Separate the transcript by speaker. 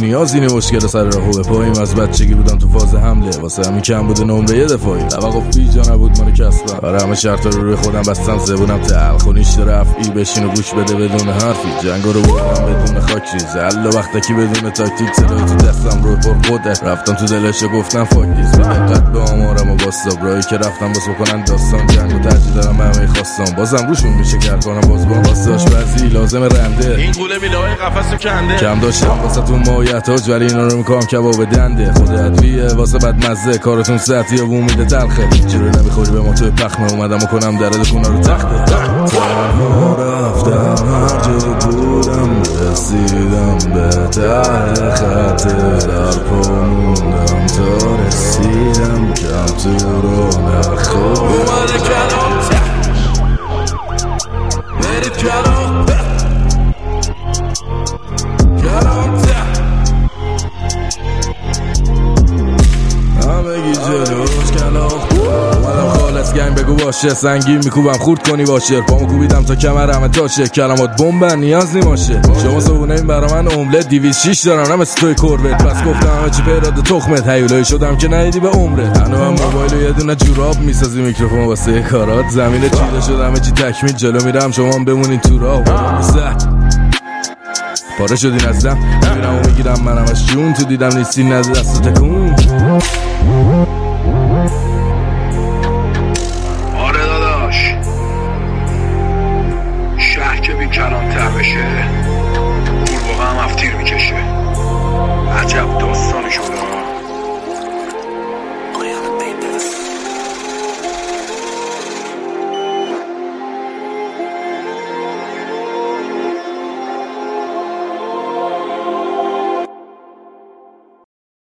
Speaker 1: نیازی نی مشکل سر راهو به پاییم. از بچگی بودم تو فاز حمله، واسه همین کم بوده نمره یه دفاعی. توقفی جا نبود منو کسبم، برای همه شرطا رو روی خودم بستم، زبونم تلخ و نیشت رفعی. بشین و گوش بده بدون حرفی، جنگا رو بردم بدون خاک ریز. الا وقتکی بدون تاکتیک، صدای تو دستم روی پر قدرت. رفتم تو دلش و گفتم فاک دیز، دقت به آمارم و باستاب. راهی که رفتم باز بکنن داستان، جنگو ترجیح دارم به همه خواستم. بازم روشون میشه کار کنم باز با واساش بعضی لازم رنده. این قوله میلای قفسو کنده، کم داشتم واسه تو مایحتاج، ولی اینا رو میکنم کباب دنده. خود ادویه واسه بدمزه، کارتون سطحی و میده تلخه. چرا نمیخوری به ما توی پخمه، اومدم و کنم درد خونه رو تخته. تنها رفتم هر جا بودم، رسیدم به ته خط در پا موندم تا رسیدم. کم تو رو نخور اومده کلام برید کلام همگی جلوش کلام. اومدم خالص گنگ بگو باشه، سنگین میکوبم خورد کنی باشه. پامو کوبیدم تا کمر همه تاشه، کلمات بمبن نیاز نیماشه. شما صبونه این برا من املت 206 دارم، نه مثل توی کروت. پس گفتم همه چی پیراد تخمت، هیولایی شدم که ندیدی به عمرت. هنو هم موبایل و یه دونه جوراب میسازی، میکروفون واسه کارات. زمین چیده شد همه چی تکمیل، جلو میرم شما هم بمونین تو راه. پاره شدین از دم، میرم و میگیرم منم از جون. تو دیدم نیستی نزد دست و تکون.
Speaker 2: آره داداش، شهر که بی کلانتر بشه، گورباغه هم افتیر میکشه. عجب